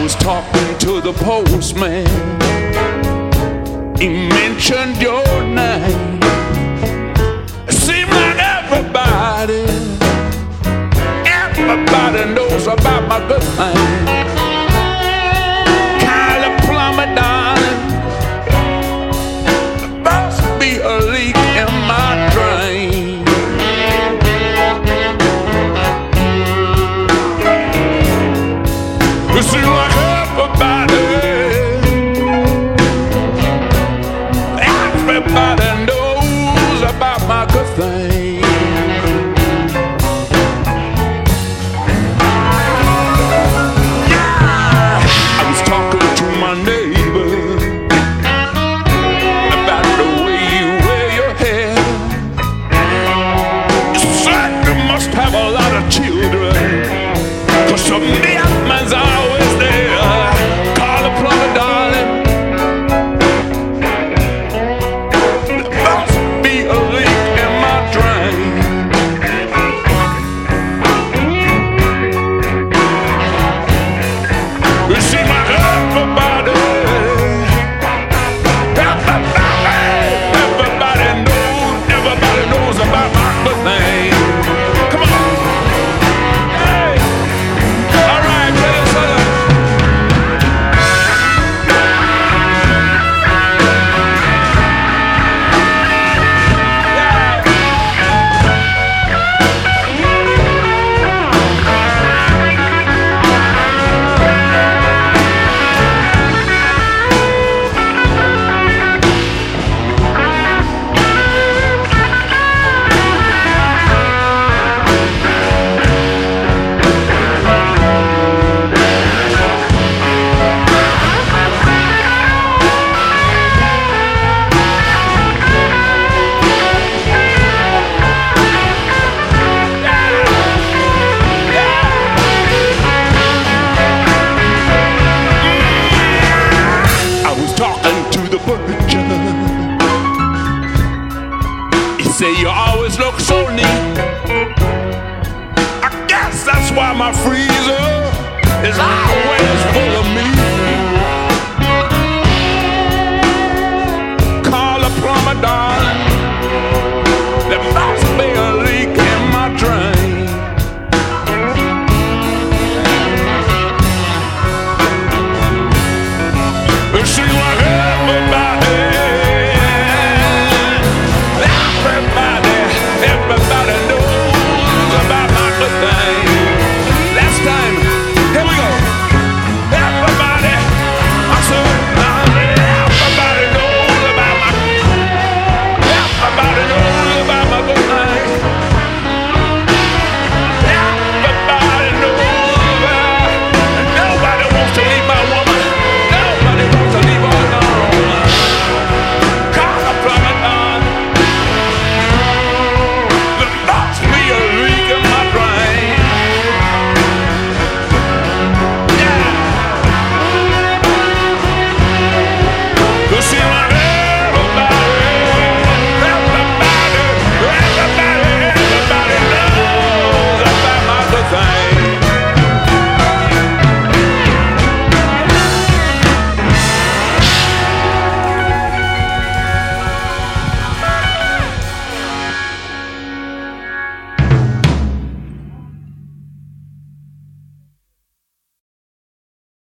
was talking to the postman. He mentioned your name. It seemed like everybody knows about my good thing. Kylie Plumber, darling, there must be a leak in my drain. It seems like everybody knows about my good thing. Yeah, I was talking to my neighbor about the way you wear your hair. You certainly must have a lot of children, 'cause some man's always there. Call the plumber, darling. Say you always look so neat. I guess that's why my freezer is always full of meat.